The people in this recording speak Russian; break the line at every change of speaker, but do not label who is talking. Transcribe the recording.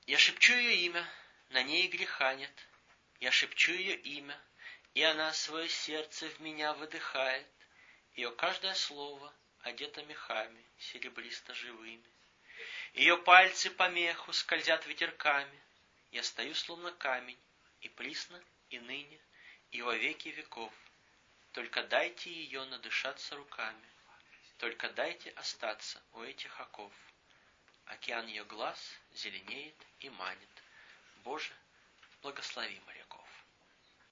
Я шепчу ее имя, на ней греха нет. Я шепчу ее имя, и она свое сердце в меня выдыхает. Ее каждое слово одето мехами серебристо-живыми. Ее пальцы по меху скользят ветерками. Я стою словно камень, и присно, и ныне, и во веки веков. Только дайте ее надышаться руками, только дайте остаться у этих оков. Океан ее глаз зеленеет и манит. Боже, благослови, Марио.